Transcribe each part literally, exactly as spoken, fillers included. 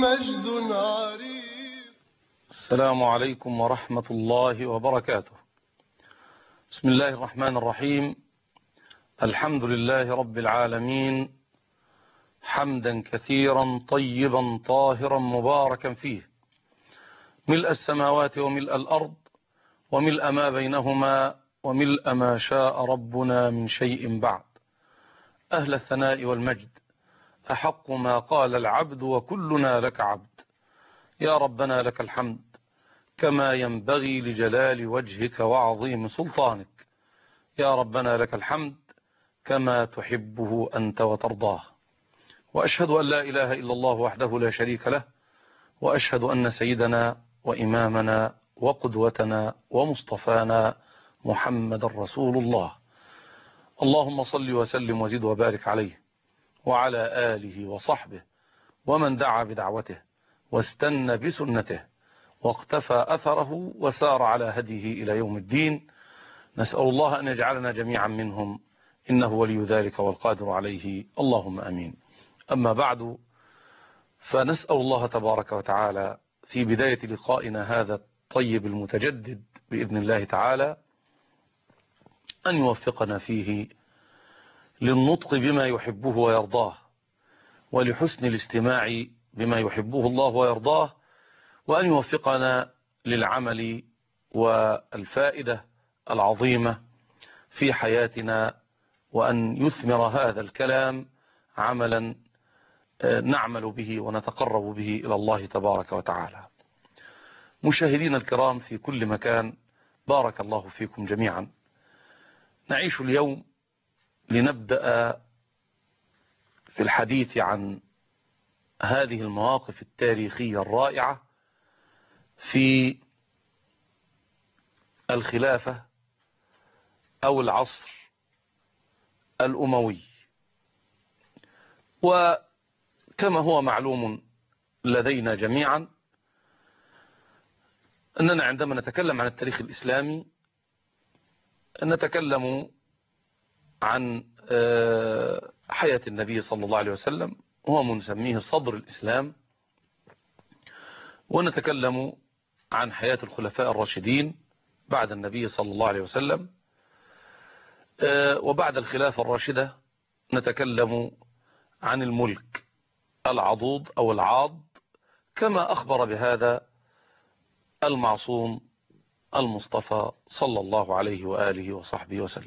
مجد عريض. السلام عليكم ورحمة الله وبركاته. بسم الله الرحمن الرحيم. الحمد لله رب العالمين، حمدا كثيرا طيبا طاهرا مباركا فيه، ملء السماوات وملء الأرض وملء ما بينهما وملء ما شاء ربنا من شيء بعد. أهل الثناء والمجد، أحق ما قال العبد وكلنا لك عبد. يا ربنا لك الحمد كما ينبغي لجلال وجهك وعظيم سلطانك. يا ربنا لك الحمد كما تحبه أنت وترضاه. وأشهد أن لا إله إلا الله وحده لا شريك له، وأشهد أن سيدنا وإمامنا وقدوتنا ومصطفانا محمد رسول الله. اللهم صل وسلم وزد وبارك عليه وعلى آله وصحبه ومن دعا بدعوته واستنى بسنته واقتفى أثره وسار على هديه إلى يوم الدين. نسأل الله أن يجعلنا جميعا منهم، إنه ولي ذلك والقادر عليه، اللهم أمين. أما بعد، فنسأل الله تبارك وتعالى في بداية لقائنا هذا الطيب المتجدد بإذن الله تعالى أن يوفقنا فيه للنطق بما يحبه ويرضاه، ولحسن الاستماع بما يحبه الله ويرضاه، وأن يوفقنا للعمل والفائدة العظيمة في حياتنا، وأن يثمر هذا الكلام عملا نعمل به ونتقرب به إلى الله تبارك وتعالى. مشاهدين الكرام في كل مكان، بارك الله فيكم جميعا. نعيش اليوم لنبدأ في الحديث عن هذه المواقف التاريخية الرائعة في الخلافة أو العصر الأموي. وكما هو معلوم لدينا جميعا أننا عندما نتكلم عن التاريخ الإسلامي نتكلم عن حياة النبي صلى الله عليه وسلم، وهو نسميه صدر الإسلام، ونتكلم عن حياة الخلفاء الراشدين بعد النبي صلى الله عليه وسلم، وبعد الخلافة الراشدة نتكلم عن الملك العضوض أو العاض، كما أخبر بهذا المعصوم المصطفى صلى الله عليه وآله وصحبه وسلم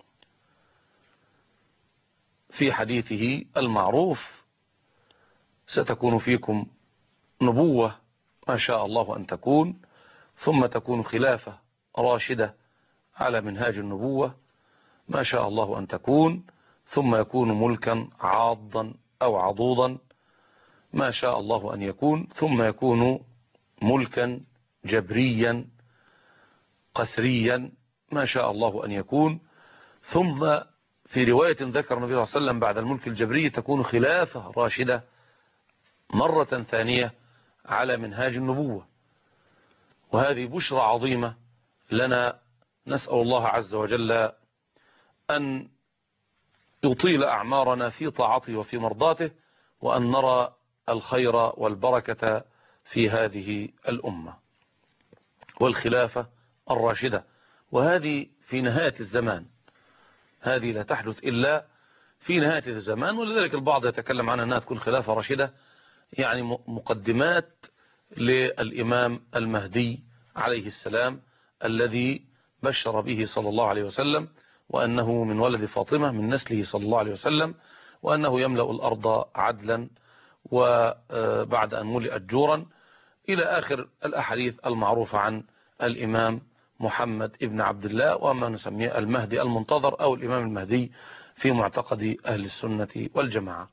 في حديثه المعروف: ستكون فيكم نبوة ما شاء الله أن تكون، ثم تكون خلافة راشدة على منهاج النبوة ما شاء الله أن تكون، ثم يكون ملكا عاضا أو عضوضا ما شاء الله أن يكون، ثم يكون ملكا جبريا قسريا ما شاء الله أن يكون، ثم في رواية ذكر النبي صلى الله عليه وسلم بعد الملك الجبري تكون خلافة راشدة مرة ثانية على منهاج النبوة. وهذه بشرى عظيمة لنا، نسأل الله عز وجل أن يطيل أعمارنا في طاعته وفي مرضاته، وأن نرى الخير والبركة في هذه الأمة والخلافة الراشدة. وهذه في نهاية الزمان، هذه لا تحدث إلا في نهاية الزمان، ولذلك البعض يتكلم عنها أنها تكون خلافة راشدة، يعني مقدمات للإمام المهدي عليه السلام الذي بشر به صلى الله عليه وسلم، وأنه من ولد فاطمة من نسله صلى الله عليه وسلم، وأنه يملأ الأرض عدلا وبعد أن ملئت جورا، إلى آخر الأحاديث المعروفة عن الإمام محمد ابن عبد الله، وما نسميه المهدي المنتظر أو الإمام المهدي في معتقد أهل السنة والجماعة.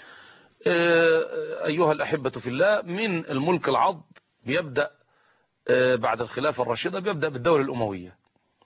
أيها الأحبة في الله، من الملك العض بيبدأ بعد الخلافة الراشدة، بيبدأ بالدولة الأموية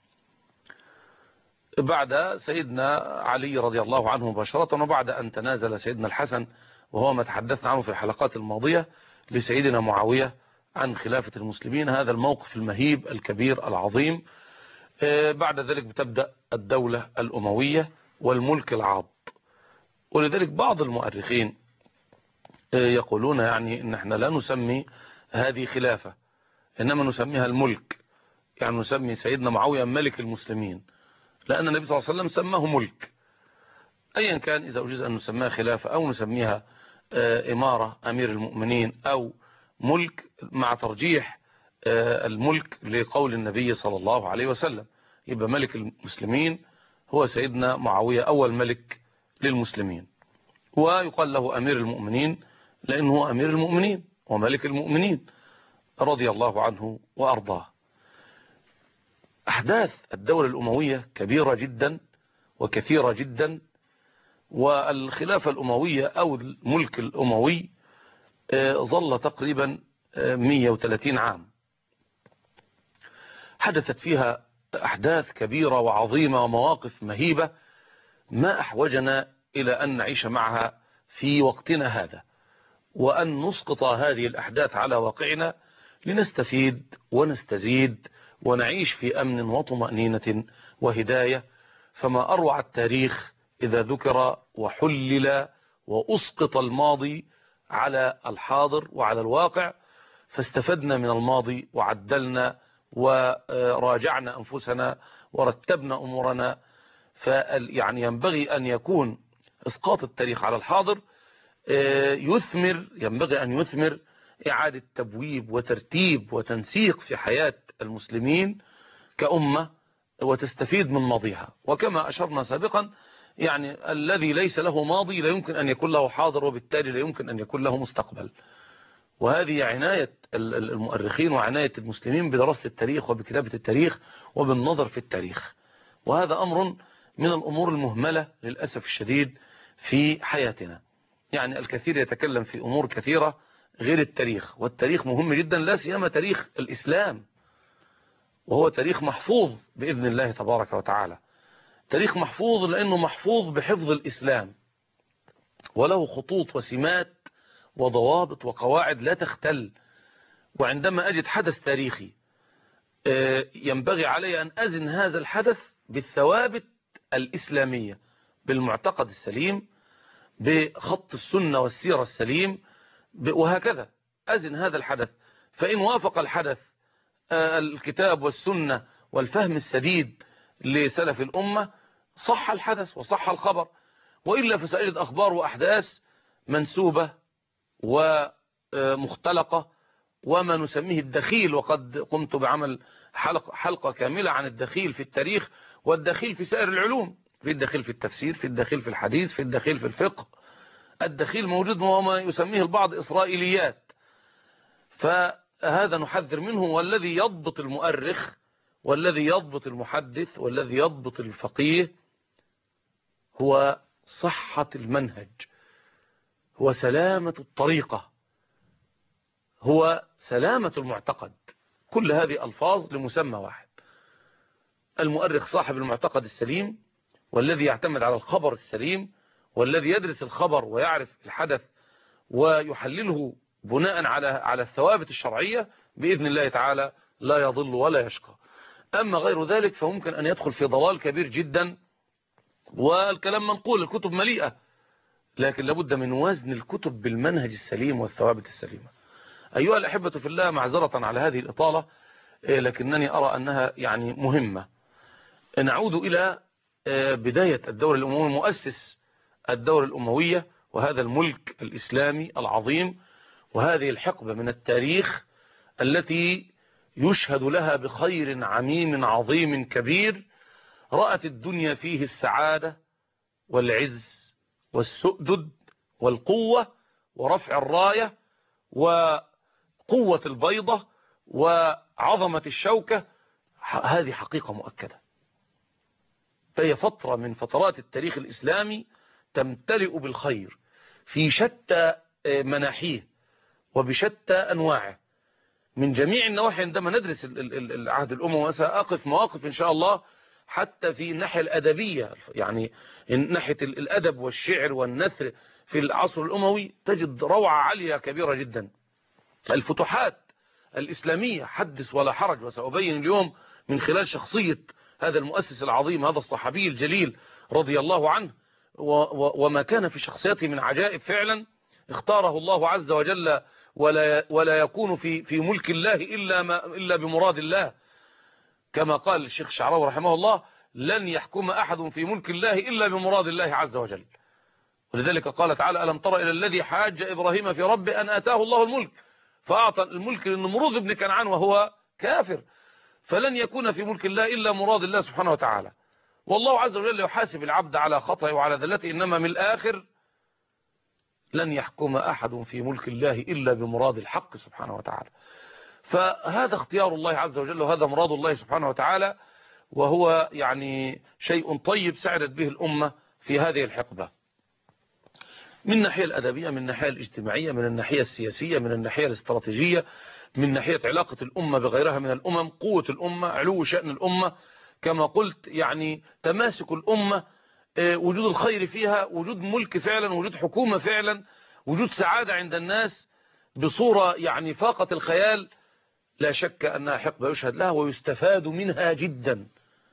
بعد سيدنا علي رضي الله عنه مباشرة، وبعد أن تنازل سيدنا الحسن، وهو ما تحدثنا عنه في الحلقات الماضية، لسيدنا معاوية عن خلافة المسلمين. هذا الموقف المهيب الكبير العظيم. بعد ذلك بتبدأ الدولة الأموية والملك العاض. ولذلك بعض المؤرخين يقولون يعني ان احنا لا نسمي هذه خلافة، انما نسميها الملك، يعني نسمي سيدنا معاوية ملك المسلمين، لان النبي صلى الله عليه وسلم سماه ملك. ايا كان، اذا اجيز ان نسميها خلافة او نسميها امارة امير المؤمنين او ملك، مع ترجيح الملك لقول النبي صلى الله عليه وسلم، يبقى ملك المسلمين هو سيدنا معاوية اول ملك للمسلمين، ويقال له امير المؤمنين لانه هو امير المؤمنين وملك المؤمنين رضي الله عنه وارضاه. احداث الدولة الاموية كبيرة جدا وكثيرة جدا، والخلافة الاموية او الملك الاموي ظل تقريبا مئة وثلاثين عام، حدثت فيها أحداث كبيرة وعظيمة ومواقف مهيبة ما أحوجنا إلى أن نعيش معها في وقتنا هذا، وأن نسقط هذه الأحداث على واقعنا لنستفيد ونستزيد ونعيش في أمن وطمأنينة وهداية. فما أروع التاريخ إذا ذكر وحلل وأسقط الماضي على الحاضر وعلى الواقع، فاستفدنا من الماضي وعدلنا وراجعنا أنفسنا ورتبنا أمورنا. فيعني ينبغي أن يكون إسقاط التاريخ على الحاضر يثمر، ينبغي أن يثمر إعادة تبويب وترتيب وتنسيق في حياة المسلمين كأمة، وتستفيد من ماضيها. وكما أشرنا سابقا، يعني الذي ليس له ماضي لا يمكن أن يكون له حاضر، وبالتالي لا يمكن أن يكون له مستقبل. وهذه عناية المؤرخين وعناية المسلمين بدراسة التاريخ وبكتابة التاريخ وبالنظر في التاريخ، وهذا أمر من الأمور المهملة للأسف الشديد في حياتنا. يعني الكثير يتكلم في أمور كثيرة غير التاريخ، والتاريخ مهم جدا، لا سيما تاريخ الإسلام، وهو تاريخ محفوظ بإذن الله تبارك وتعالى. تاريخ محفوظ لأنه محفوظ بحفظ الإسلام، وله خطوط وسمات وضوابط وقواعد لا تختل. وعندما أجد حدث تاريخي ينبغي علي أن أزن هذا الحدث بالثوابت الإسلامية، بالمعتقد السليم، بخط السنة والسيرة السليم، وهكذا أزن هذا الحدث. فإن وافق الحدث الكتاب والسنة والفهم السديد لسلف الأمة صح الحدث وصح الخبر، وإلا فسأجد أخبار وأحداث منسوبة ومختلقة وما نسميه الدخيل. وقد قمت بعمل حلقة, حلقة كاملة عن الدخيل في التاريخ والدخيل في سائر العلوم، في الدخيل في التفسير، في الدخيل في الحديث، في الدخيل في الفقه. الدخيل موجود وما يسميه البعض إسرائيليات، فهذا نحذر منه. والذي يضبط المؤرخ والذي يضبط المحدث والذي يضبط الفقيه هو صحة المنهج، هو سلامة الطريقة، هو سلامة المعتقد. كل هذه ألفاظ لمسمى واحد. المؤرخ صاحب المعتقد السليم، والذي يعتمد على الخبر السليم، والذي يدرس الخبر ويعرف الحدث ويحلله بناء على على الثوابت الشرعية، بإذن الله تعالى لا يضل ولا يشقى. أما غير ذلك فممكن أن يدخل في ضلال كبير جدا. والكلام منقول، الكتب مليئة، لكن لابد من وزن الكتب بالمنهج السليم والثوابت السليمة. أيها الأحبة في الله، معذرة على هذه الإطالة، لكنني أرى أنها يعني مهمة. نعود إلى بداية الدولة الأموية، مؤسس الدولة الأموية، وهذا الملك الإسلامي العظيم، وهذه الحقبة من التاريخ التي يشهد لها بخير عميم عظيم كبير، رأت الدنيا فيه السعادة والعز والسؤدد والقوة ورفع الراية وقوة البيضة وعظمة الشوكة. هذه حقيقة مؤكدة. فهي فترة من فترات التاريخ الإسلامي تمتلئ بالخير في شتى مناحيه وبشتى أنواعه من جميع النواحي. عندما ندرس العهد الأموي، وسأقف مواقف إن شاء الله حتى في الناحية الأدبية، يعني ناحية الأدب والشعر والنثر في العصر الأموي، تجد روعة عالية كبيرة جدا. الفتوحات الإسلامية حدث ولا حرج، وسأبين اليوم من خلال شخصية هذا المؤسس العظيم، هذا الصحابي الجليل رضي الله عنه، وما كان في شخصيته من عجائب فعلا. اختاره الله عز وجل، ولا ولا يكون في في ملك الله إلا ما إلا بمراد الله، كما قال الشيخ الشعراوي رحمه الله: لن يحكم أحد في ملك الله إلا بمراد الله عز وجل. ولذلك قال تعالى: ألم تر إلى الذي حاج إبراهيم في ربه أن آتاه الله الملك فأعطى الملك للنمرود بن كنعان وهو كافر. فلن يكون في ملك الله إلا مراد الله سبحانه وتعالى. والله عز وجل يحاسب العبد على خطأه وعلى ذلته، إنما من الآخر لن يحكم أحد في ملك الله إلا بمراد الحق سبحانه وتعالى. فهذا اختيار الله عز وجل، وهذا مراد الله سبحانه وتعالى، وهو يعني شيء طيب سعدت به الأمة في هذه الحقبة، من الناحية الأدبية، من الناحية الاجتماعية، من الناحية السياسية، من الناحية الاستراتيجية، من ناحية علاقة الأمة بغيرها من الأمم، قوة الأمة، علو شأن الأمة، كما قلت يعني تماسك الأمة، وجود الخير فيها، وجود ملك فعلا، وجود حكومة فعلا، وجود سعادة عند الناس بصورة يعني فاقت الخيال. لا شك أنها حقبة يشهد لها ويستفاد منها جدا،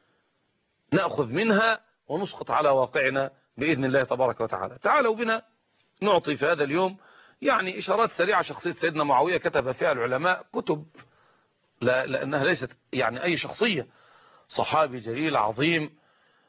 نأخذ منها ونسقط على واقعنا بإذن الله تبارك وتعالى. تعالوا بنا نعطي في هذا اليوم يعني إشارات سريعة. شخصية سيدنا معاوية كتب فيها العلماء كتب، لا لأنها ليست يعني أي شخصية، صحابي جليل عظيم،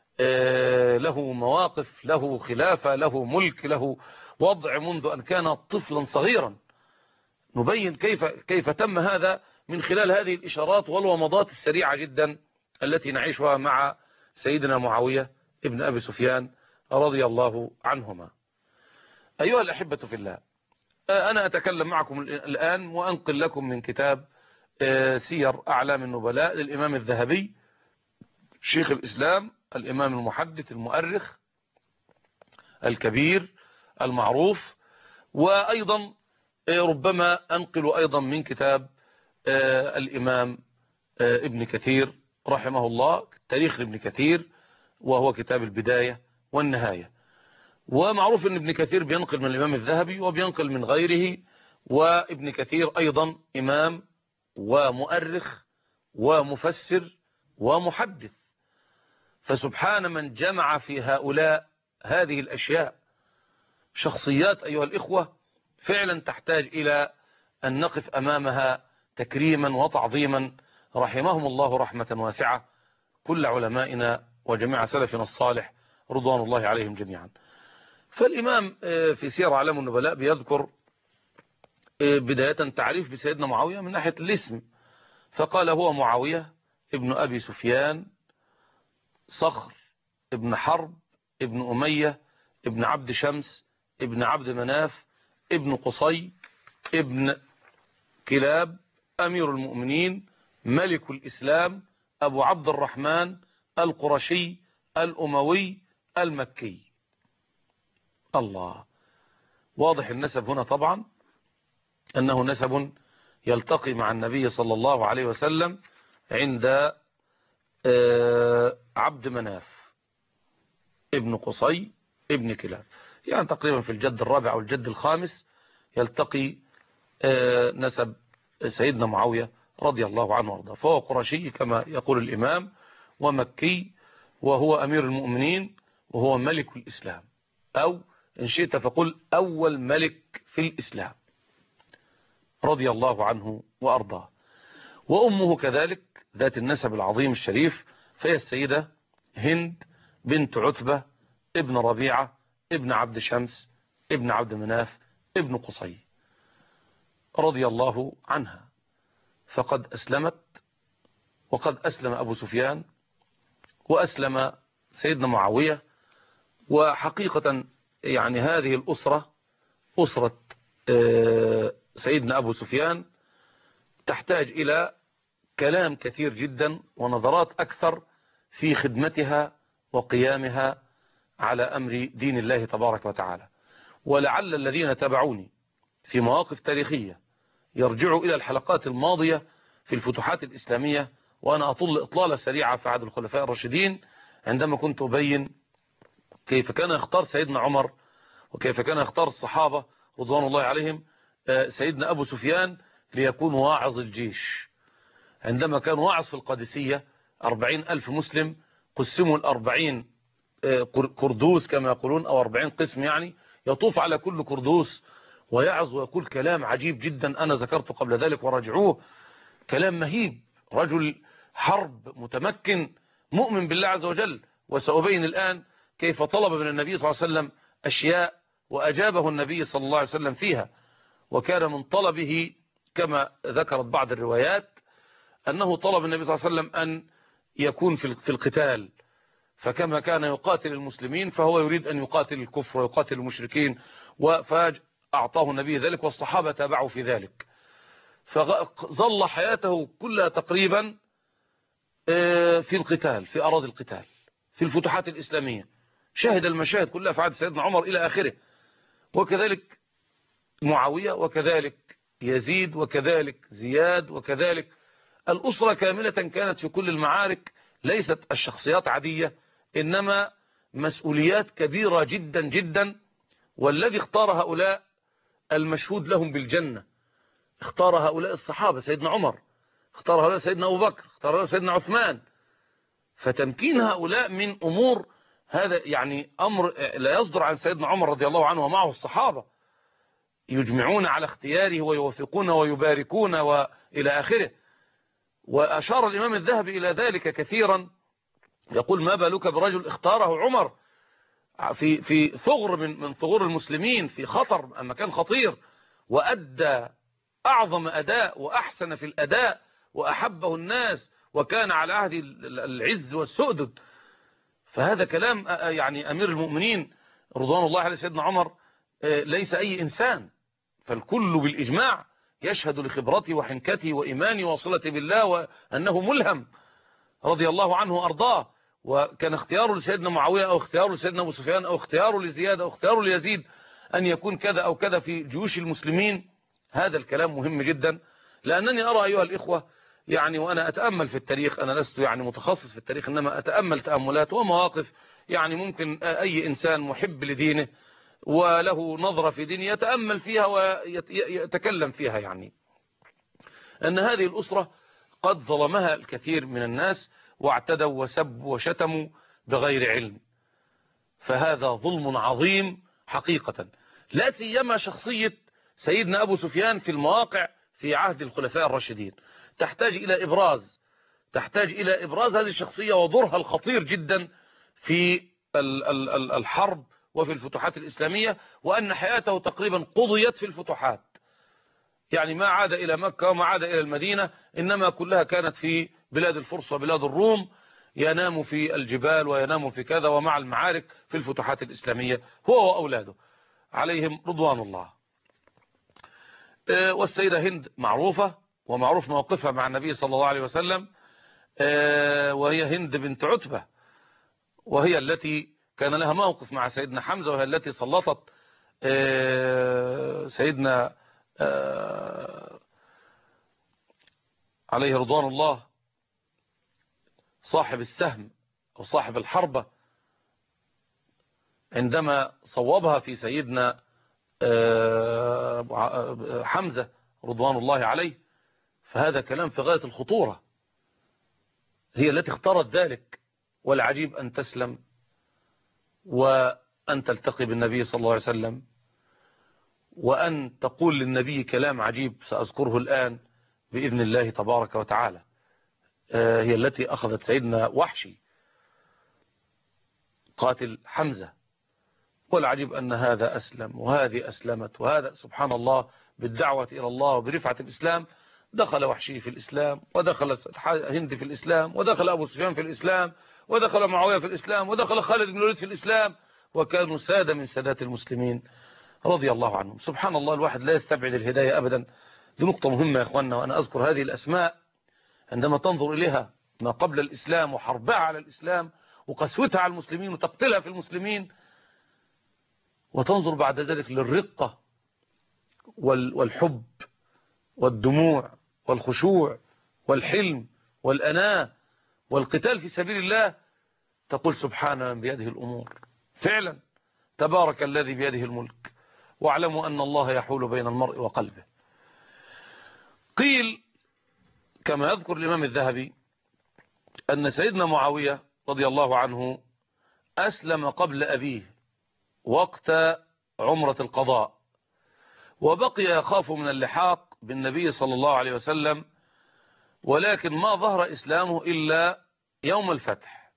له مواقف، له خلافة، له ملك، له وضع منذ أن كان طفلا صغيرا. نبين كيف كيف تم هذا من خلال هذه الإشارات والومضات السريعة جدا التي نعيشها مع سيدنا معاوية ابن أبي سفيان رضي الله عنهما. أيها الأحبة في الله، أنا أتكلم معكم الآن وأنقل لكم من كتاب سير أعلام النبلاء للإمام الذهبي شيخ الإسلام، الإمام المحدث المؤرخ الكبير المعروف. وأيضا ربما أنقل أيضا من كتاب الإمام ابن كثير رحمه الله، تاريخ ابن كثير، وهو كتاب البداية والنهاية. ومعروف أن ابن كثير بينقل من الإمام الذهبي وبينقل من غيره، وابن كثير أيضا إمام ومؤرخ ومفسر ومحدث. فسبحان من جمع في هؤلاء هذه الأشياء. شخصيات أيها الإخوة فعلا تحتاج إلى أن نقف أمامها تكريما وتعظيما، رحمهم الله رحمة واسعة كل علمائنا وجميع سلفنا الصالح رضوان الله عليهم جميعا. فالإمام في سير أعلام النبلاء بيذكر بداية تعريف بسيدنا معاوية من ناحية الاسم، فقال: هو معاوية ابن أبي سفيان صخر ابن حرب ابن أمية ابن عبد شمس ابن عبد مناف ابن قصي ابن كلاب أمير المؤمنين ملك الإسلام أبو عبد الرحمن القرشي الأموي المكي. الله، واضح النسب هنا طبعا أنه نسب يلتقي مع النبي صلى الله عليه وسلم عند عبد مناف ابن قصي ابن كلاب، يعني تقريبا في الجد الرابع أو الجد الخامس يلتقي نسب سيدنا معاوية رضي الله عنه وارضاه. فهو قرشي كما يقول الإمام، ومكي، وهو أمير المؤمنين، وهو ملك الإسلام، أو إن شئت فقل أول ملك في الإسلام رضي الله عنه وأرضاه. وأمه كذلك ذات النسب العظيم الشريف، فهي السيدة هند بنت عتبة ابن ربيعة ابن عبد شمس ابن عبد مناف ابن قصي رضي الله عنها. فقد أسلمت، وقد أسلم أبو سفيان، وأسلم سيدنا معاوية. وحقيقة يعني هذه الأسرة، أسرة سيدنا أبو سفيان، تحتاج إلى كلام كثير جدا ونظرات أكثر في خدمتها وقيامها على أمر دين الله تبارك وتعالى. ولعل الذين تابعوني في مواقف تاريخية يرجعوا إلى الحلقات الماضية في الفتوحات الإسلامية، وأنا أطل إطلالة سريعة في عهد الخلفاء الراشدين عندما كنت أبين كيف كان يختار سيدنا عمر وكيف كان يختار الصحابة رضوان الله عليهم سيدنا أبو سفيان ليكون واعظ الجيش. عندما كان واعظ في القادسية أربعين ألف مسلم قسموا الأربعين كردوس كما يقولون، أو أربعين قسم، يعني يطوف على كل كردوس ويعظ ويقول كلام عجيب جدا أنا ذكرته قبل ذلك وراجعوه، كلام مهيب، رجل حرب متمكن مؤمن بالله عز وجل. وسأبين الآن كيف طلب من النبي صلى الله عليه وسلم أشياء وأجابه النبي صلى الله عليه وسلم فيها. وكان من طلبه كما ذكرت بعض الروايات أنه طلب النبي صلى الله عليه وسلم أن يكون في القتال، فكما كان يقاتل المسلمين فهو يريد أن يقاتل الكفر ويقاتل المشركين، فأعطاه النبي ذلك والصحابة تابعوا في ذلك. فظل حياته كلها تقريبا في القتال، في أراضي القتال، في الفتوحات الإسلامية، شهد المشاهد كلها في عهد سيدنا عمر إلى آخره. وكذلك معاوية، وكذلك يزيد، وكذلك زياد، وكذلك الأسرة كاملة كانت في كل المعارك. ليست الشخصيات عادية، إنما مسؤوليات كبيرة جدا جدا. والذي اختار هؤلاء المشهود لهم بالجنة، اختار هؤلاء الصحابة، سيدنا عمر، اختار هؤلاء سيدنا أبو بكر، اختار هؤلاء سيدنا عثمان. فتمكين هؤلاء من أمور، هذا يعني أمر لا يصدر عن سيدنا عمر رضي الله عنه ومعه الصحابة، يجمعون على اختياره ويوافقون ويباركون وإلى آخره. وأشار الإمام الذهبي إلى ذلك كثيرا، يقول ما بالك برجل اختاره عمر في في ثغر من من ثغور المسلمين، في خطر، مكان خطير، وأدى أعظم أداء وأحسن في الأداء وأحبه الناس، وكان على عهد العز والسؤدد. فهذا كلام يعني أمير المؤمنين رضوان الله عليه سيدنا عمر ليس أي إنسان، فالكل بالإجماع يشهد لخبرته وحنكته وإيمانه وصلته بالله وأنه ملهم رضي الله عنه وأرضاه. وكان اختياره لسيدنا معاوية أو اختياره لسيدنا أبو سفيان أو اختياره لزياد أو اختياره ليزيد أن يكون كذا أو كذا في جيوش المسلمين. هذا الكلام مهم جدا، لأنني أرى أيها الإخوة يعني، وأنا أتأمل في التاريخ، أنا لست يعني متخصص في التاريخ، إنما أتأمل تأملات ومواقف يعني ممكن أي إنسان محب لدينه وله نظرة في دينه يتأمل فيها ويتكلم فيها، يعني أن هذه الأسرة قد ظلمها الكثير من الناس واعتدوا وسبوا وشتموا بغير علم. فهذا ظلم عظيم حقيقة، لا سيما شخصية سيدنا أبو سفيان في المواقع في عهد الخلفاء الراشدين تحتاج إلى إبراز، تحتاج إلى إبراز هذه الشخصية ودورها الخطير جدا في الحرب وفي الفتوحات الإسلامية، وأن حياته تقريبا قضيت في الفتوحات، يعني ما عاد إلى مكة وما عاد إلى المدينة، إنما كلها كانت في بلاد الفرس وبلاد الروم، ينام في الجبال وينام في كذا، ومع المعارك في الفتوحات الإسلامية هو وأولاده عليهم رضوان الله. والسيدة هند معروفة ومعروف موقفها مع النبي صلى الله عليه وسلم، وهي هند بنت عتبة، وهي التي كان لها موقف مع سيدنا حمزة، وهي التي سلطت سيدنا عليه رضوان الله صاحب السهم أو صاحب الحربة عندما صوبها في سيدنا حمزة رضوان الله عليه. فهذا كلام في غاية الخطورة، هي التي اختارت ذلك، والعجيب أن تسلم وأن تلتقي بالنبي صلى الله عليه وسلم، وأن تقول للنبي كلام عجيب سأذكره الآن بإذن الله تبارك وتعالى. هي التي أخذت سيدنا وحشي قاتل حمزة، والعجيب أن هذا أسلم وهذه أسلمت، وهذا سبحان الله بالدعوة إلى الله وبرفعة الإسلام دخل وحشي في الإسلام، ودخل هند في الإسلام، ودخل أبو سفيان في الإسلام، ودخل معاوية في الإسلام، ودخل خالد بن الوليد في الإسلام، وكانوا سادة من سادات المسلمين رضي الله عنهم. سبحان الله، الواحد لا يستبعد الهداية أبدا. دي نقطة مهمة يا أخوانا، وأنا أذكر هذه الأسماء عندما تنظر إليها ما قبل الإسلام وحربها على الإسلام وقسوتها على المسلمين وتقتلها في المسلمين، وتنظر بعد ذلك للرقة والحب والدموع والخشوع والحلم والأناة والقتال في سبيل الله، تقول سبحان من بيده الأمور. فعلا تبارك الذي بيده الملك، واعلموا أن الله يحول بين المرء وقلبه. قيل كما يذكر الإمام الذهبي أن سيدنا معاوية رضي الله عنه أسلم قبل أبيه وقت عمرة القضاء، وبقي يخاف من اللحاق بالنبي صلى الله عليه وسلم، ولكن ما ظهر إسلامه إلا يوم الفتح.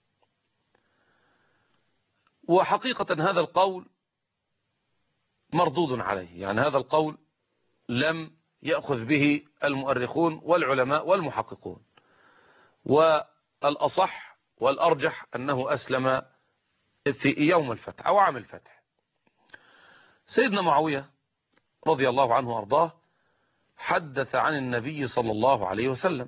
وحقيقة هذا القول مردود عليه، يعني هذا القول لم يأخذ به المؤرخون والعلماء والمحققون، والأصح والأرجح أنه أسلم في يوم الفتح أو عام الفتح. سيدنا معاوية رضي الله عنه وأرضاه حدث عن النبي صلى الله عليه وسلم،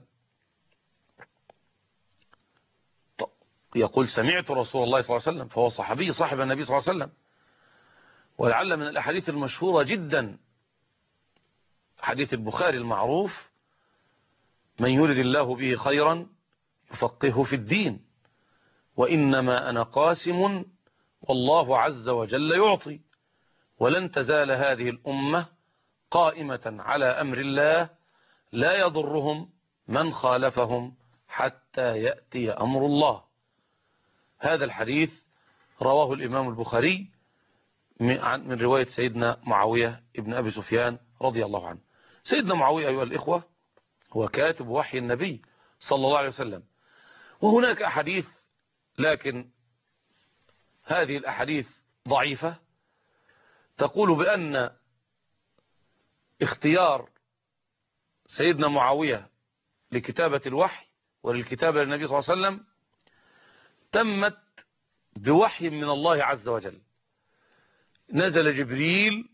يقول سمعت رسول الله صلى الله عليه وسلم، فهو صحابي صاحب النبي صلى الله عليه وسلم. ولعل من الأحاديث المشهورة جدا حديث البخاري المعروف: من يرد الله به خيرا يفقهه في الدين، وإنما أنا قاسم والله عز وجل يعطي، ولن تزال هذه الأمة قائمة على أمر الله لا يضرهم من خالفهم حتى يأتي أمر الله. هذا الحديث رواه الإمام البخاري من رواية سيدنا معاوية ابن أبي سفيان رضي الله عنه. سيدنا معاوية أيها الإخوة هو كاتب وحي النبي صلى الله عليه وسلم، وهناك أحاديث، لكن هذه الأحاديث ضعيفة، تقول بأن اختيار سيدنا معاوية لكتابة الوحي وللكتابة للنبي صلى الله عليه وسلم تمت بوحي من الله عز وجل. نزل جبريل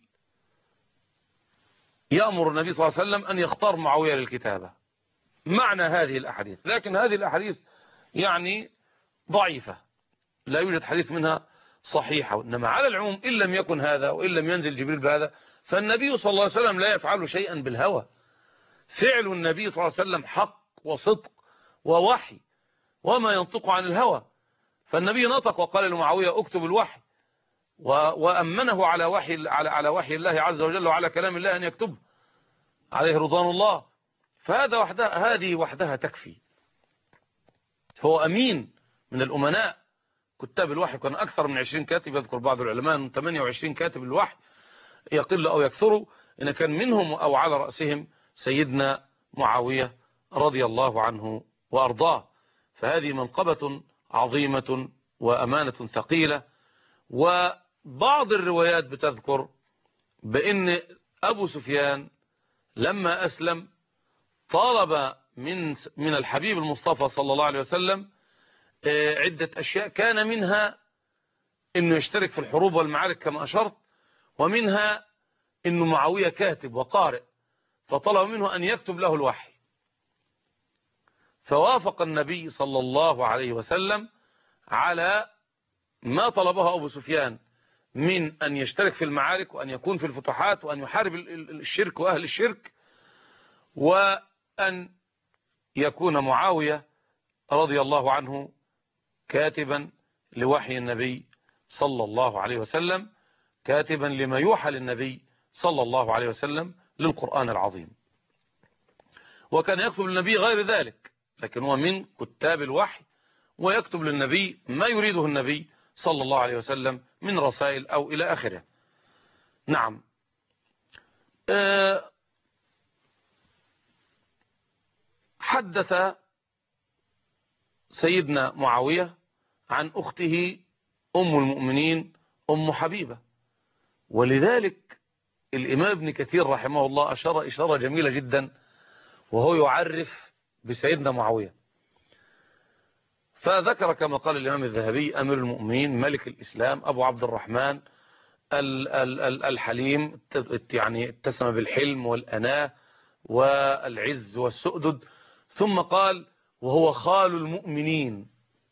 يأمر النبي صلى الله عليه وسلم أن يختار معاوية للكتابة. معنى هذه الأحاديث، لكن هذه الأحاديث يعني ضعيفة، لا يوجد حديث منها صحيحة. إنما على العموم إن لم يكن هذا وإن لم ينزل جبريل بهذا، فالنبي صلى الله عليه وسلم لا يفعل شيئا بالهوى. فعل النبي صلى الله عليه وسلم حق وصدق ووحي، وما ينطق عن الهوى. فالنبي نطق وقال لمعاوية اكتب الوحي، وأمنه على وحي على على وحي الله عز وجل وعلى كلام الله أن يكتبه عليه رضوان الله. فهذا وحدها هذه وحدها تكفي. هو أمين من الأمناء كتاب الوحي، كان أكثر من عشرين كاتب، يذكر بعض العلماء من ثمانية وعشرين كاتب الوحي، يقل أو يكثروا، إن كان منهم أو على رأسهم سيدنا معاوية رضي الله عنه وأرضاه. فهذه منقبة عظيمة وأمانة ثقيلة. وبعض الروايات بتذكر بأن أبو سفيان لما أسلم طالب من من الحبيب المصطفى صلى الله عليه وسلم عدة أشياء، كان منها أنه يشترك في الحروب والمعارك كما أشرت، ومنها أنه معاوية كاتب وقارئ، فطلب منه أن يكتب له الوحي. فوافق النبي صلى الله عليه وسلم على ما طلبه أبو سفيان من أن يشترك في المعارك وأن يكون في الفتوحات وأن يحارب الشرك وأهل الشرك، وأن يكون معاوية رضي الله عنه كاتبا لوحي النبي صلى الله عليه وسلم، كاتبا لما يوحى للنبي صلى الله عليه وسلم للقرآن العظيم. وكان يكتب للنبي غير ذلك، لكن هو من كتاب الوحي، ويكتب للنبي ما يريده النبي صلى الله عليه وسلم من رسائل أو إلى آخره. نعم. أه حدث سيدنا معاوية عن أخته أم المؤمنين أم حبيبة، ولذلك الإمام ابن كثير رحمه الله أشار إشارة جميلة جدا وهو يعرف بسيدنا معاوية، فذكر كما قال الإمام الذهبي: أمير المؤمنين، ملك الإسلام، أبو عبد الرحمن، الحليم، يعني اتسم بالحلم والأناة والعز والسؤدد. ثم قال: وهو خال المؤمنين.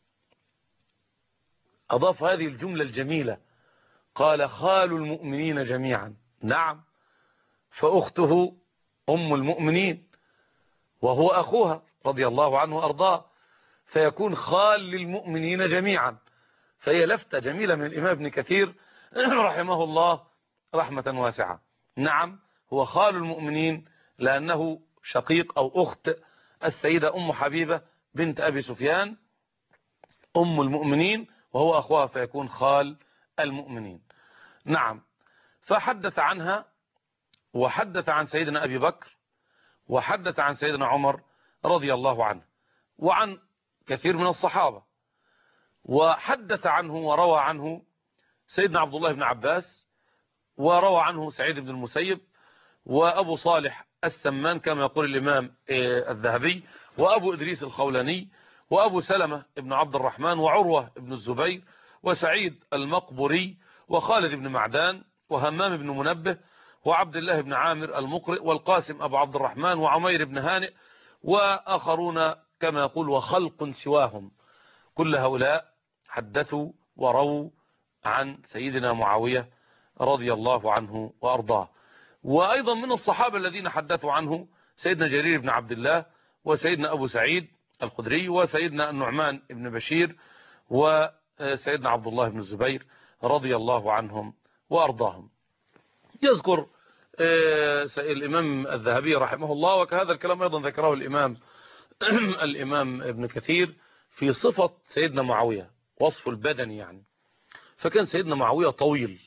أضاف هذه الجملة الجميلة، قال: خال المؤمنين جميعا. نعم، فأخته أم المؤمنين وهو أخوها رضي الله عنه وأرضاه، فيكون خال للمؤمنين جميعا. فهي لفتة جميلة من الإمام ابن كثير رحمه الله رحمة واسعة. نعم، هو خال المؤمنين لأنه شقيق أو أخت السيدة أم حبيبة بنت أبي سفيان أم المؤمنين، وهو أخوها فيكون خال المؤمنين. نعم. فحدث عنها وحدث عن سيدنا أبي بكر، وحدث عن سيدنا عمر رضي الله عنه، وعن كثير من الصحابة. وحدث عنه وروى عنه سيدنا عبد الله بن عباس، وروى عنه سعيد بن المسيب، وأبو صالح السمان كما يقول الإمام الذهبي، وأبو إدريس الخولاني، وأبو سلمة بن عبد الرحمن، وعروة بن الزبير، وسعيد المقبري، وخالد بن معدان، وهمام بن منبه، وعبد الله بن عامر المقرئ، والقاسم أبو عبد الرحمن، وعمير بن هانئ، وآخرون كما يقول وخلق سواهم. كل هؤلاء حدثوا ورووا عن سيدنا معاوية رضي الله عنه وأرضاه. وأيضا من الصحابة الذين حدثوا عنه سيدنا جرير بن عبد الله، وسيدنا أبو سعيد الخدري، وسيدنا النعمان بن بشير، وسيدنا عبد الله بن الزبير رضي الله عنهم وأرضاهم. يذكر الإمام الذهبي رحمه الله، وكهذا الكلام أيضا ذكره الإمام الإمام ابن كثير في صفة سيدنا معاوية، وصف البدني يعني. فكان سيدنا معاوية طويل،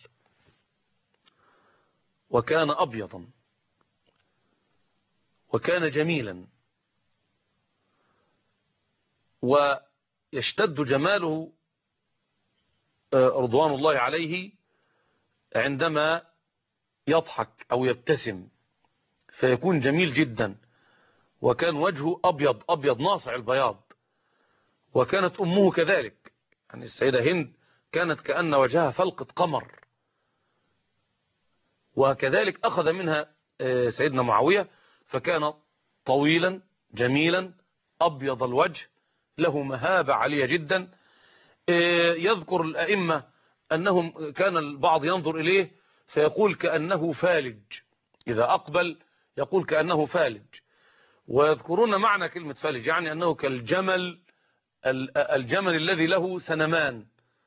وكان أبيضا، وكان جميلا، ويشتد جماله رضوان الله عليه عندما يضحك أو يبتسم، فيكون جميل جدا. وكان وجهه أبيض أبيض ناصع البياض. وكانت أمه كذلك، يعني السيدة هند كانت كأن وجهها فلقة قمر. وكذلك أخذ منها سيدنا معاوية، فكان طويلا جميلا أبيض الوجه، له مهابة عالية جدا. يذكر الأئمة أنهم كان البعض ينظر إليه فيقول كأنه فالج، إذا أقبل يقول كأنه فالج. ويذكرون معنى كلمة فالج، يعني أنه كالجمل، الجمل الذي له سنمان،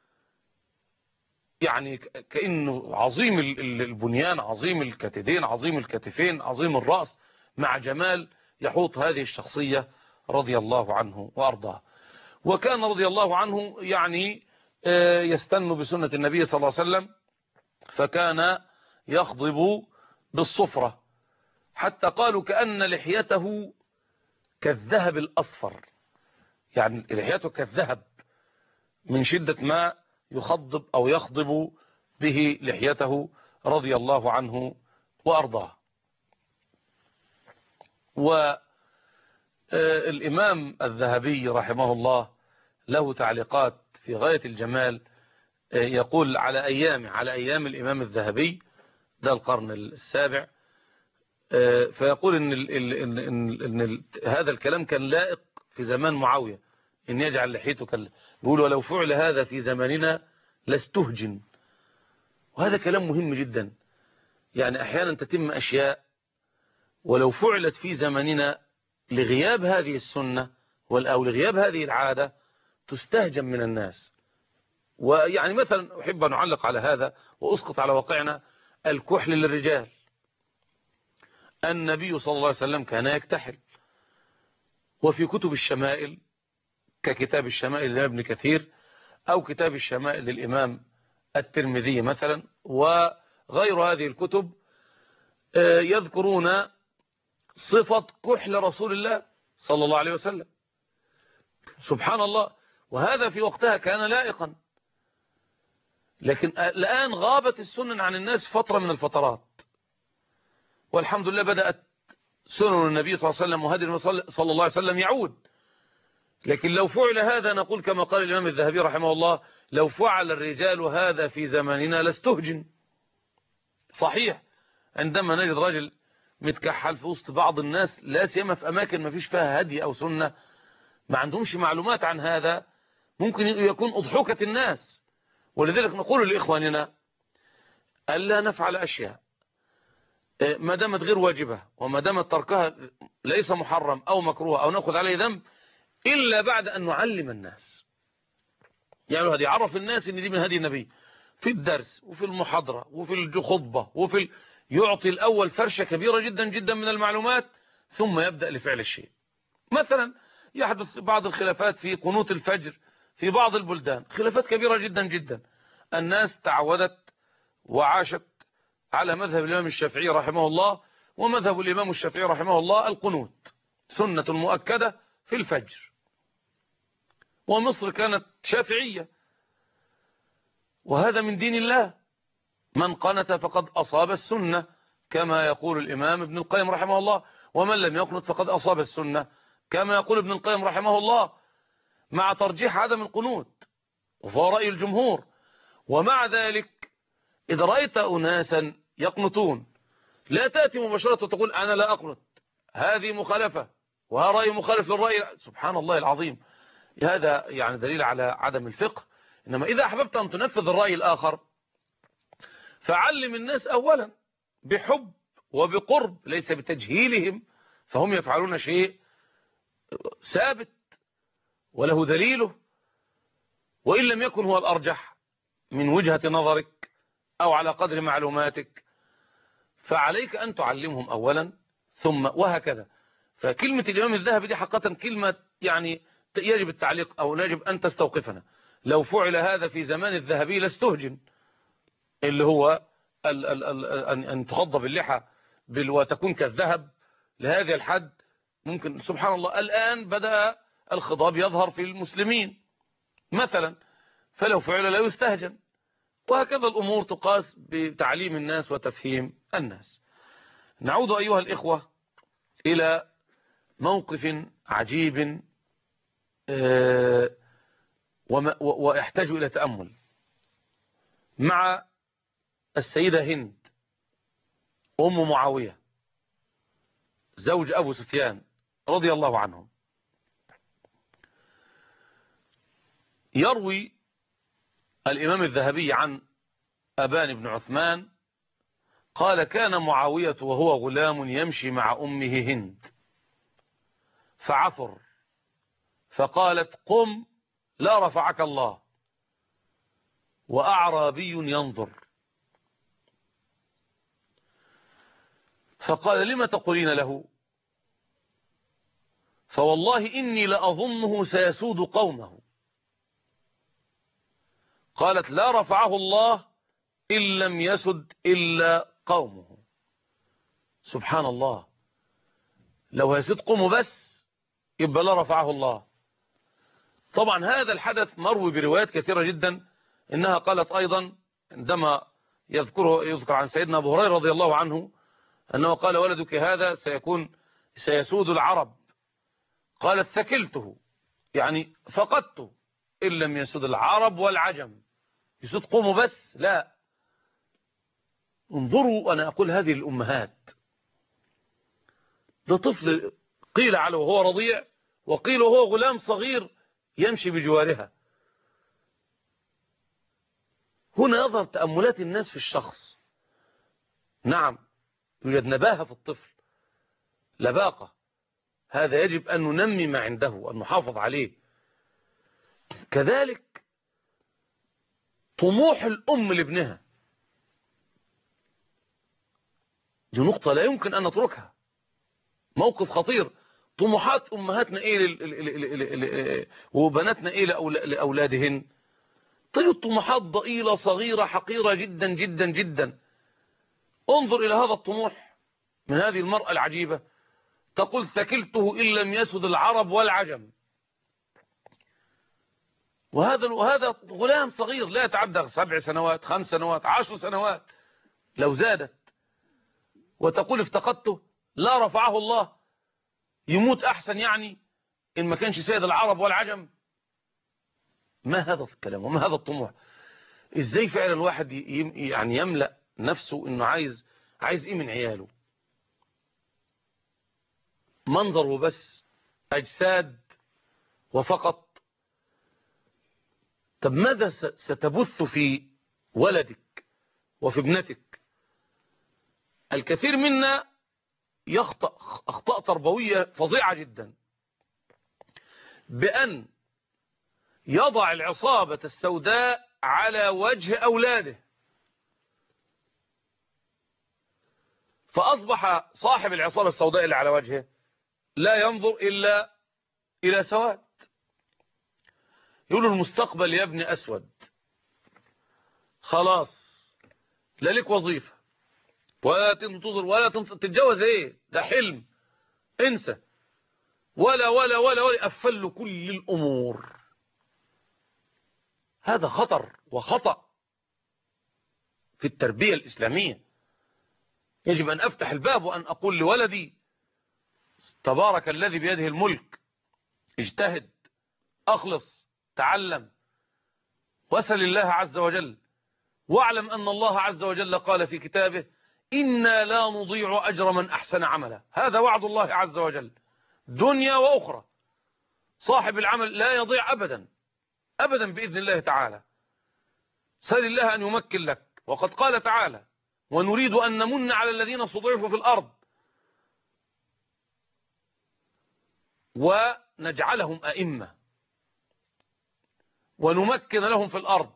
يعني كأنه عظيم البنيان، عظيم الكتدين، عظيم الكتفين، عظيم الرأس، مع جمال يحوط هذه الشخصية رضي الله عنه وأرضاه. وكان رضي الله عنه يعني يستن بسنة النبي صلى الله عليه وسلم، فكان يخضب بالصفرة، حتى قالوا كأن لحيته كالذهب الأصفر، يعني لحيته كالذهب من شدة ما يخضب أو يخضب به لحيته رضي الله عنه وأرضاه. والإمام الذهبي رحمه الله له تعليقات في غاية الجمال، يقول على أيام على أيام الإمام الذهبي، ده القرن السابع، فيقول إن, ال إن, إن, إن ال هذا الكلام كان لائق في زمان معاوية، إن يجعل لحيته كال يقول ولو فعل هذا في زماننا لاستهجن. وهذا كلام مهم جدا، يعني أحيانا تتم أشياء ولو فعلت في زماننا لغياب هذه السنة أو لغياب هذه العادة تستهجن من الناس. ويعني مثلا أحب أن أعلق على هذا وأسقط على واقعنا الكحل للرجال. النبي صلى الله عليه وسلم كان يكتحل، وفي كتب الشمائل ككتاب الشمائل لابن كثير، أو كتاب الشمائل للإمام الترمذي مثلا، وغير هذه الكتب يذكرون صفة كحل رسول الله صلى الله عليه وسلم. سبحان الله، وهذا في وقتها كان لائقا. لكن الآن غابت السنن عن الناس فترة من الفترات، والحمد لله بدأت سنن النبي صلى الله عليه وسلم وهدي صلى الله عليه وسلم يعود. لكن لو فعل هذا نقول كما قال الإمام الذهبي رحمه الله: لو فعل الرجال هذا في زماننا لاستهجن. صحيح، عندما نجد رجل متكحل في وسط بعض الناس، لا سيما في أماكن ما فيش فيها هدي أو سنة، ما عندهمش معلومات عن هذا، ممكن يكون أضحوكة الناس. ولذلك نقول لإخواننا ألا نفعل أشياء ما دامت غير واجبة، وما دامت تركها ليس محرم أو مكروه أو نأخذ عليه ذنب، إلا بعد أن نعلم الناس. يعني هذه عرف الناس أن دي من هدي النبي في الدرس وفي المحاضرة وفي الخطبة وفي ال... يعطي الأول فرشة كبيرة جدا جدا من المعلومات، ثم يبدأ لفعل الشيء. مثلا يحدث بعض الخلافات في قنوت الفجر في بعض البلدان، خلافات كبيرة جدا جدا. الناس تعودت وعاشت على مذهب الإمام الشافعي رحمه الله، ومذهب الإمام الشافعي رحمه الله القنوت سنة مؤكدة في الفجر، ومصر كانت شافعية، وهذا من دين الله. من قنت فقد أصاب السنة كما يقول الإمام ابن القيم رحمه الله، ومن لم يقنت فقد أصاب السنة كما يقول ابن القيم رحمه الله، مع ترجيح عدم القنوت وهو رأي الجمهور. ومع ذلك إذا رأيت أناسا يقنطون لا تأتي مباشرة وتقول أنا لا أقنط، هذه مخالفة وها رأي مخالف للرأي. سبحان الله العظيم، هذا يعني دليل على عدم الفقه. إنما إذا أحببت أن تنفذ الرأي الآخر فعلم الناس أولا بحب وبقرب، ليس بتجهيلهم، فهم يفعلون شيء ثابت وله دليله، وإن لم يكن هو الأرجح من وجهة نظرك أو على قدر معلوماتك، فعليك أن تعلمهم أولا ثم وهكذا. فكلمة الإمام الذهبي دي حقيقة كلمة يعني يجب التعليق أو يجب أن تستوقفنا. لو فعل هذا في زمان الذهبي لاستهجن، اللي هو ال ال ال أن تخض باللحى وتكون كالذهب لهذا الحد. ممكن سبحان الله الآن بدأ الخضاب يظهر في المسلمين مثلا، فلو فعل لا يستهجن. وهكذا الأمور تقاس بتعليم الناس وتفهيم الناس. نعود أيها الإخوة إلى موقف عجيب ويحتاج إلى تأمل مع السيدة هند أم معاوية زوج أبو سفيان رضي الله عنهم. يروي الإمام الذهبي عن أبان بن عثمان قال: كان معاوية وهو غلام يمشي مع أمه هند فعثر، فقالت: قم لا رفعك الله، وأعرابي ينظر. فقال: لم تقولين له؟ فوالله إني لأظنه سيسود قومه. قالت: لا رفعه الله إن لم يسد إلا قومه. سبحان الله، لو هيسد قومه بس يبقى لا رفعه الله. طبعا هذا الحدث مروي بروايات كثيرة جدا، إنها قالت أيضا عندما يذكره يذكر عن سيدنا أبو هريرة رضي الله عنه أنه قال: ولدك هذا سيكون سيسود العرب. قالت: ثكلته، يعني فقدته، إن لم يسود العرب والعجم. يسود قومه بس لا. انظروا، أنا أقول هذه الأمهات، ده طفل قيل عليه وهو رضيع، وقيل وهو غلام صغير يمشي بجوارها. هنا يظهر تأملات الناس في الشخص. نعم يوجد نباهة في الطفل، لباقة، هذا يجب أن ننمي ما عنده وأن نحافظ عليه. كذلك طموح الأم لابنها، دي نقطة لا يمكن أن نتركها، موقف خطير. طموحات أمهاتنا إيه وبناتنا إيه لأولادهن؟ طيب طموحات ضئيلة صغيرة حقيرة جدا جدا جدا. انظر إلى هذا الطموح من هذه المرأة العجيبة، تقول: ثكلته إن لم يسد العرب والعجم. وهذا وهذا غلام صغير لا يتعدى سبع سنوات، خمس سنوات، عشر سنوات لو زادت، وتقول افتقدته لا رفعه الله، يموت أحسن يعني إن ما كانش سيد العرب والعجم. ما هذا الكلام وما هذا الطموح؟ إزاي فعلا الواحد يعني يملأ نفسه إنه عايز عايز إيه من عياله؟ منظر وبس، أجساد وفقط. طب ماذا ستبث في ولدك وفي ابنتك؟ الكثير منا يخطأ أخطاء تربوية فظيعة جدا بأن يضع العصابة السوداء على وجه أولاده، فأصبح صاحب العصابة السوداء اللي على وجهه لا ينظر إلا إلى سواد. يقولوا المستقبل يا ابني أسود، خلاص لا لك وظيفة ولا تنتظر ولا تتجوز، ايه ده حلم، انسى، ولا ولا ولا ولا قفل له كل الأمور. هذا خطر وخطأ في التربية الإسلامية. يجب أن أفتح الباب وأن أقول لولدي تبارك الذي بيده الملك، اجتهد، أخلص، تعلم، واسأل الله عز وجل، واعلم أن الله عز وجل قال في كتابه إنا لا نضيع أجر من أحسن عملا. هذا وعد الله عز وجل دنيا وأخرى. صاحب العمل لا يضيع أبدا أبدا بإذن الله تعالى. سأل الله أن يمكن لك، وقد قال تعالى ونريد أن نمن على الذين استضعفوا في الأرض ونجعلهم أئمة ونمكن لهم في الأرض.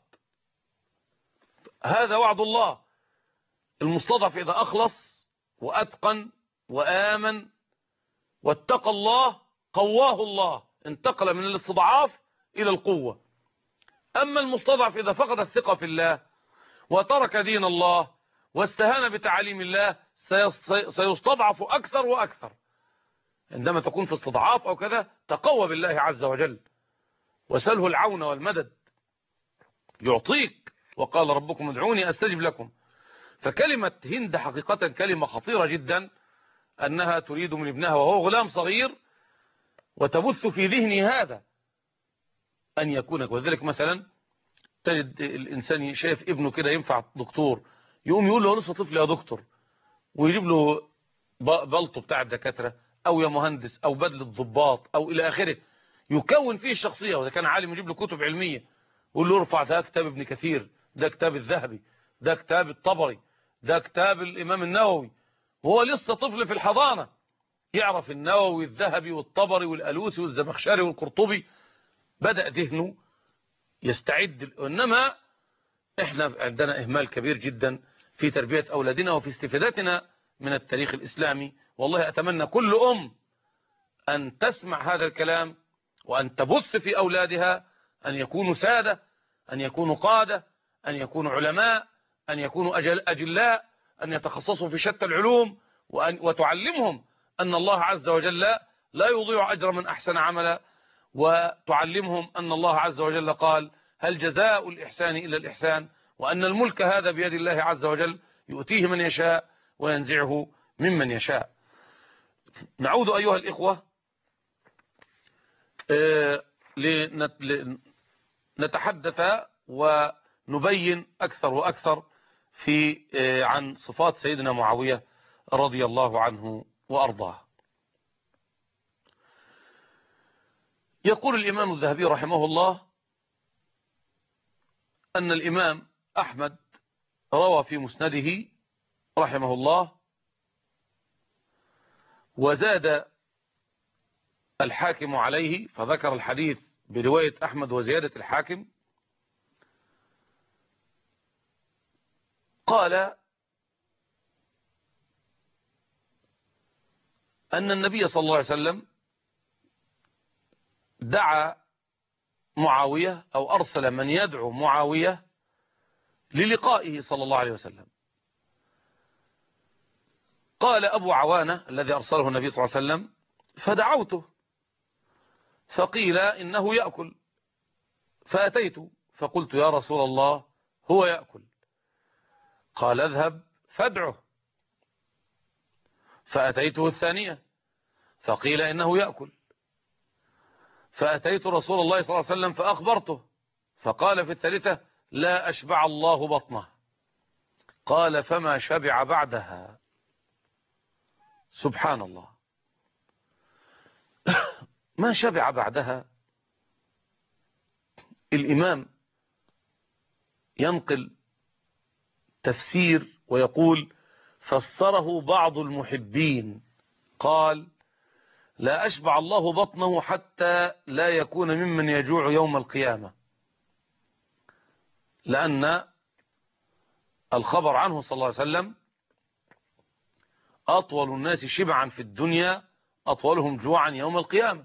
هذا وعد الله. المستضعف إذا أخلص وأتقن وآمن واتقى الله قواه الله، انتقل من الاستضعاف إلى القوة. أما المستضعف إذا فقد الثقة في الله وترك دين الله واستهان بتعاليم الله سيستضعف أكثر وأكثر. عندما تكون في استضعاف أو كذا تقوى بالله عز وجل وسله العون والمدد يعطيك، وقال ربكم ادعوني أستجب لكم. فكلمة هند حقيقة كلمة خطيرة جدا، أنها تريد من ابنها وهو غلام صغير وتبث في ذهنه هذا أن يكون. وذلك مثلا تجد الإنسان شايف ابنه كده ينفع دكتور، يقوم يقول له لسه طفل يا دكتور، ويجيب له بلطو بتاع الدكاترة أو يا مهندس أو بدلة ضباط أو إلى آخره، يكون فيه الشخصية. وإذا كان عالم يجيب له كتب علمية يقول له ارفع ده كتاب ابن كثير، ده كتاب الذهبي، ده كتاب الطبري، ده كتاب الإمام النووي. وهو لسه طفل في الحضانة يعرف النووي الذهبي والطبري والألوسي والزمخشري والقرطبي، بدأ ذهنه يستعد. إنما إحنا عندنا إهمال كبير جدا في تربية أولادنا وفي استفادتنا من التاريخ الإسلامي. والله أتمنى كل أم أن تسمع هذا الكلام وأن تبث في أولادها أن يكونوا سادة، أن يكونوا قادة، أن يكونوا علماء، أن يكونوا أجل أجلاء، أن يتخصصوا في شتى العلوم، وأن وتعلمهم أن الله عز وجل لا يضيع أجر من أحسن عملا، وتعلمهم أن الله عز وجل قال هل جزاء الإحسان إلا الإحسان، وأن الملك هذا بيد الله عز وجل يؤتيه من يشاء وينزعه ممن يشاء. نعود أيها الإخوة لنتحدث ونبين أكثر وأكثر في عن صفات سيدنا معاوية رضي الله عنه وأرضاه. يقول الإمام الذهبي رحمه الله أن الإمام أحمد روى في مسنده رحمه الله وزاد الحاكم عليه، فذكر الحديث برواية أحمد وزيادة الحاكم. قال أن النبي صلى الله عليه وسلم دعا معاوية أو أرسل من يدعو معاوية للقائه صلى الله عليه وسلم. قال أبو عوانة الذي أرسله النبي صلى الله عليه وسلم فدعوته فقيل إنه يأكل، فأتيت فقلت يا رسول الله هو يأكل. قال اذهب فادعه. فأتيته الثانية فقيل إنه يأكل، فأتيت رسول الله صلى الله عليه وسلم فأخبرته، فقال في الثالثة لا أشبع الله بطنه. قال فما شبع بعدها. سبحان الله، ما شبع بعدها. الإمام ينقل تفسير ويقول فسره بعض المحبين قال لا أشبع الله بطنه حتى لا يكون ممن يجوع يوم القيامة، لأن الخبر عنه صلى الله عليه وسلم أطول الناس شبعا في الدنيا أطولهم جوعا يوم القيامة.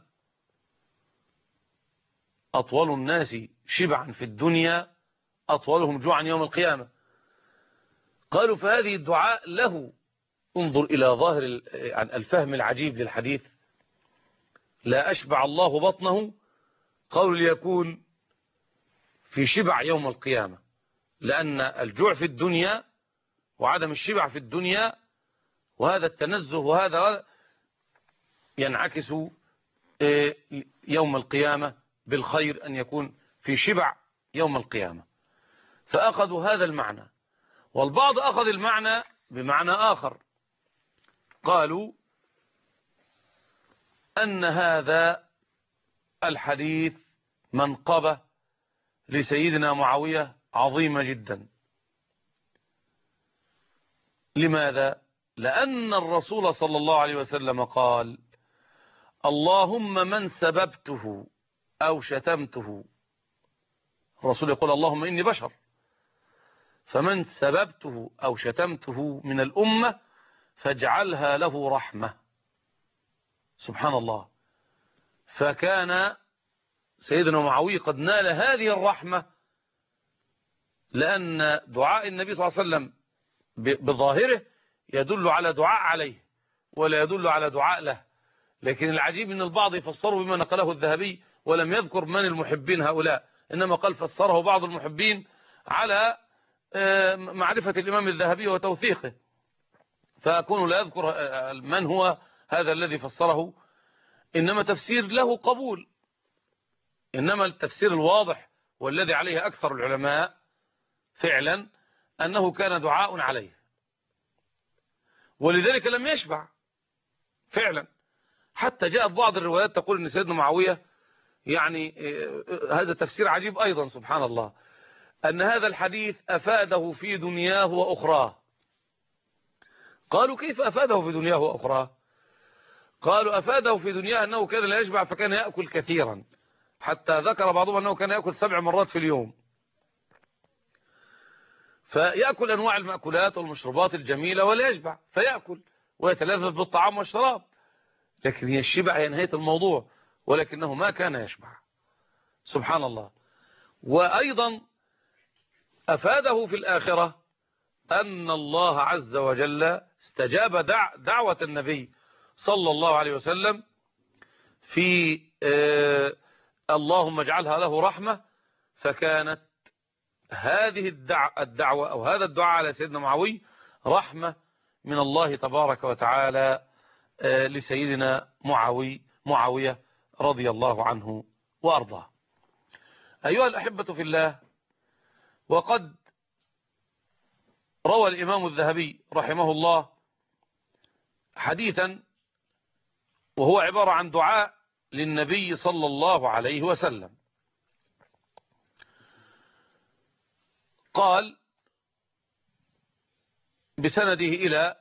أطول الناس شبعا في الدنيا أطولهم جوعا يوم القيامة. قالوا فهذه الدعاء له. انظر إلى ظاهر الفهم العجيب للحديث. لا أشبع الله بطنه قول ليكون في شبع يوم القيامة، لأن الجوع في الدنيا وعدم الشبع في الدنيا وهذا التنزه وهذا ينعكس يوم القيامة بالخير، أن يكون في شبع يوم القيامة. فأخذوا هذا المعنى، والبعض أخذ المعنى بمعنى آخر. قالوا أن هذا الحديث منقبة لسيدنا معاوية عظيمة جدا. لماذا؟ لأن الرسول صلى الله عليه وسلم قال: اللهم من سببته أو شتمته. الرسول يقول: اللهم إني بشر، فمن سببته أو شتمته من الأمة فاجعلها له رحمة. سبحان الله. فكان سيدنا معاوية قد نال هذه الرحمة، لأن دعاء النبي صلى الله عليه وسلم بظاهره يدل على دعاء عليه ولا يدل على دعاء له. لكن العجيب أن البعض يفسره بما نقله الذهبي ولم يذكر من المحبين هؤلاء، إنما قال فسره بعض المحبين على معرفة الإمام الذهبي وتوثيقه، فأكون لا أذكر من هو هذا الذي فسره. إنما تفسير له قبول، إنما التفسير الواضح والذي عليه أكثر العلماء فعلا أنه كان دعاء عليه، ولذلك لم يشبع فعلا. حتى جاءت بعض الروايات تقول أن سيدنا معاوية، يعني هذا تفسير عجيب أيضا سبحان الله، أن هذا الحديث أفاده في دنياه وأخراه. قالوا: كيف أفاده في دنياه وأخراه؟ قالوا: أفاده في دنياه أنه كان لا يشبع فكان يأكل كثيرا، حتى ذكر بعضهم أنه كان يأكل سبع مرات في اليوم، فيأكل أنواع المأكولات والمشروبات الجميلة ولا يشبع، فيأكل ويتلذذ بالطعام والشراب، لكن هي الشبع هي نهاية الموضوع، ولكنه ما كان يشبع. سبحان الله. وأيضا أفاده في الآخرة أن الله عز وجل استجاب دع دعوة النبي صلى الله عليه وسلم في آه اللهم اجعلها له رحمة، فكانت هذه الدعوة أو هذا الدعاء على سيدنا معاوية رحمة من الله تبارك وتعالى آه لسيدنا معاوية معاوية رضي الله عنه وأرضاه. أيها الأحبة في الله، وقد روى الإمام الذهبي رحمه الله حديثا وهو عبارة عن دعاء للنبي صلى الله عليه وسلم. قال بسنده إلى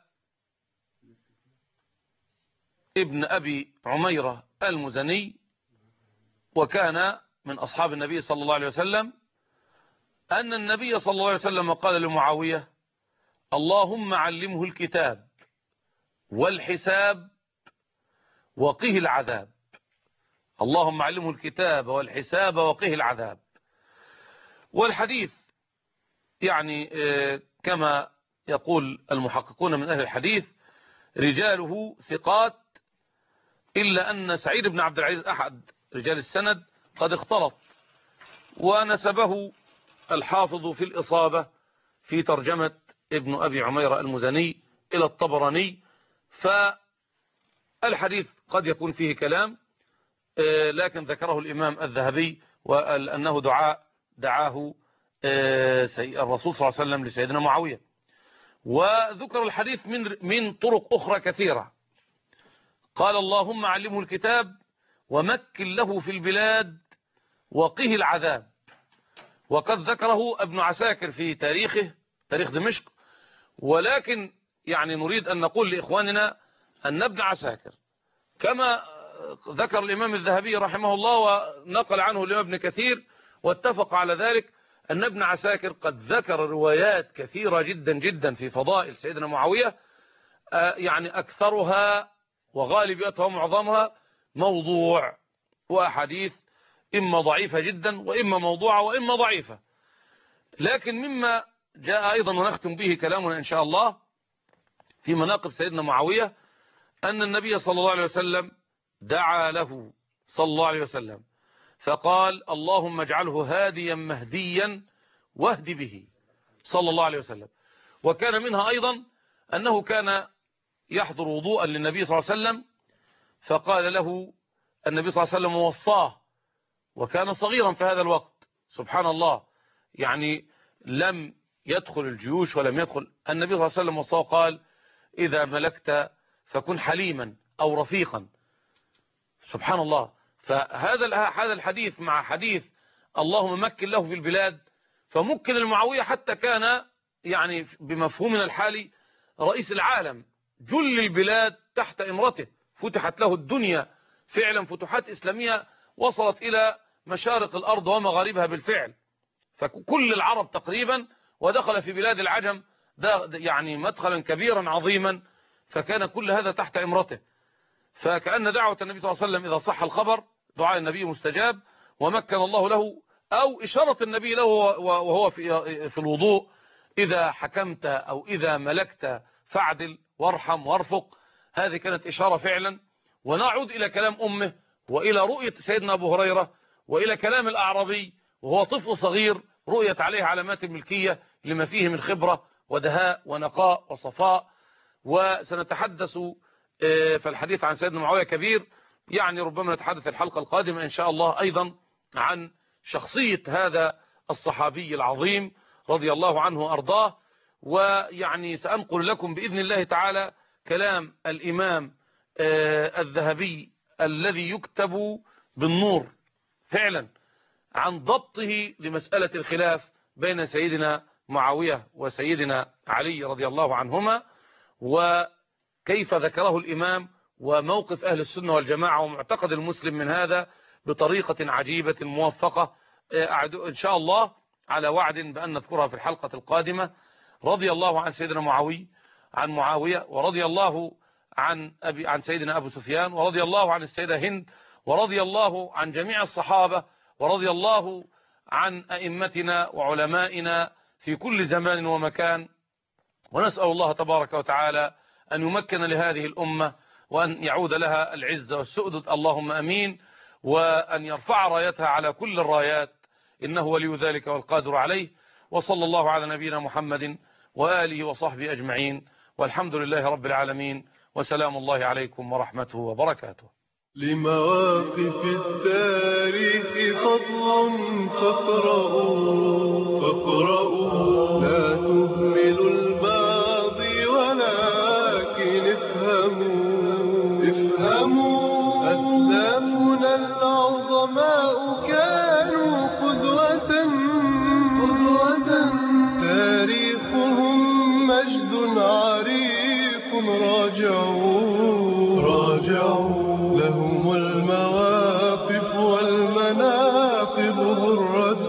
ابن أبي عميرة المزني، وكان من أصحاب النبي صلى الله عليه وسلم، أن النبي صلى الله عليه وسلم قال لمعاوية: اللهم علمه الكتاب والحساب وقه العذاب. اللهم علمه الكتاب والحساب وقه العذاب. والحديث يعني كما يقول المحققون من أهل الحديث رجاله ثقات، إلا أن سعيد بن عبد العزيز أحد رجال السند قد اختلط، ونسبه الحافظ في الإصابة في ترجمة ابن أبي عميرة المزني إلى الطبراني. فالحديث قد يكون فيه كلام، لكن ذكره الإمام الذهبي وأنه دعاء دعاه الرسول صلى الله عليه وسلم لسيدنا معاوية. وذكر الحديث من من طرق أخرى كثيرة. قال: اللهم علمه الكتاب ومكن له في البلاد وقه العذاب. وقد ذكره ابن عساكر في تاريخه، تاريخ دمشق. ولكن يعني نريد أن نقول لإخواننا أن ابن عساكر كما ذكر الإمام الذهبي رحمه الله ونقل عنه الإمام ابن كثير واتفق على ذلك، أن ابن عساكر قد ذكر روايات كثيرة جدا جدا في فضائل سيدنا معاوية، يعني أكثرها وغالبيتها ومعظمها موضوع وأحاديث إما ضعيفة جدا وإما موضوعة وإما ضعيفة. لكن مما جاء أيضا ونختم به كلامنا إن شاء الله في مناقب سيدنا معاوية أن النبي صلى الله عليه وسلم دعا له صلى الله عليه وسلم فقال اللهم اجعله هاديا مهديا واهد به صلى الله عليه وسلم. وكان منها أيضا أنه كان يحضر وضوءا للنبي صلى الله عليه وسلم فقال له النبي صلى الله عليه وسلم ووصاه، وكان صغيرا في هذا الوقت سبحان الله، يعني لم يدخل الجيوش ولم يدخل النبي صلى الله عليه وسلم وصاه قال إذا ملكت فكن حليما أو رفيقا. سبحان الله. فهذا هذا الحديث مع حديث اللهم مكن له في البلاد، فمكن المعاوية حتى كان يعني بمفهومنا الحالي رئيس العالم، جل البلاد تحت إمرته، فتحت له الدنيا فعلا فتوحات إسلامية وصلت إلى مشارق الأرض ومغاربها بالفعل، فكل العرب تقريبا، ودخل في بلاد العجم ده يعني مدخلا كبيرا عظيما، فكان كل هذا تحت إمرته. فكأن دعوة النبي صلى الله عليه وسلم إذا صح الخبر دعاء النبي مستجاب، ومكن الله له أو إشارة النبي له وهو في في الوضوء إذا حكمت أو إذا ملكت فاعدل وارحم وارفق. هذه كانت إشارة فعلا. ونعود إلى كلام أمه وإلى رؤية سيدنا أبو هريرة وإلى كلام الأعرابي وهو طفل صغير رؤيت عليه علامات الملكية لما فيه من خبرة ودهاء ونقاء وصفاء. وسنتحدث فالحديث عن سيدنا معاوية كبير، يعني ربما نتحدث الحلقة القادمة إن شاء الله أيضا عن شخصية هذا الصحابي العظيم رضي الله عنه وأرضاه. ويعني سأنقل لكم بإذن الله تعالى كلام الإمام الذهبي الذي يكتب بالنور فعلا عن ضبطه لمسألة الخلاف بين سيدنا معاوية وسيدنا علي رضي الله عنهما، وكيف ذكره الإمام وموقف أهل السنة والجماعة ومعتقد المسلم من هذا بطريقة عجيبة موفقة إن شاء الله، على وعد بأن نذكرها في الحلقة القادمة. رضي الله عن سيدنا معاوية عن معاوية ورضي الله عن أبي عن سيدنا أبو سفيان ورضي الله عن السيدة هند ورضي الله عن جميع الصحابة ورضي الله عن أئمتنا وعلمائنا في كل زمان ومكان. ونسأل الله تبارك وتعالى أن يمكن لهذه الأمة وأن يعود لها العزة والسؤدد اللهم أمين، وأن يرفع رايتها على كل الرايات إنه ولي ذلك والقادر عليه. وصلى الله على نبينا محمد وآله وصحبه أجمعين، والحمد لله رب العالمين، وسلام الله عليكم ورحمته وبركاته. لمواقف التاريخ فضل فاقرؤوا فاقرؤوا لا تهملوا الماضي ولكن افهموا افهموا أسلافنا العظماء كانوا قدوة قدوة تاريخهم مجد عريق راجعوا راجعوا لهم المواقف والمناقب غرة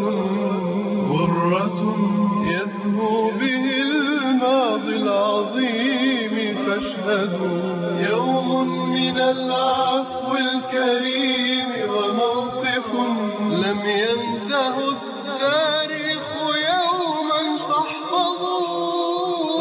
غرة يسهو به الماضي العظيم فاشهدوا يوم من العفو الكريم وموقف لم ينته الدار